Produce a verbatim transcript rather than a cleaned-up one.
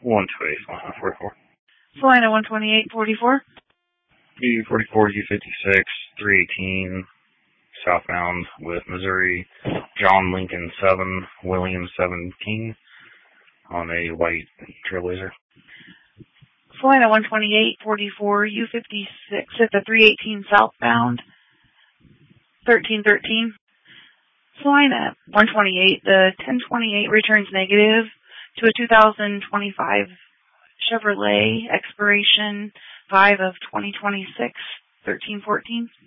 one two eight, forty-four. Salina one twenty-eight forty-four. B forty-four U fifty-six, three eighteen, southbound with Missouri, John Lincoln seven, William seventeen, on a white Trailblazer. Salina one twenty-eight forty-four U fifty-six at the three eighteen southbound, thirteen thirteen. Salina one twenty-eight, the ten twenty-eight returns negative to a two thousand twenty-five Chevrolet, expiration five of twenty twenty-six, thirteen fourteen.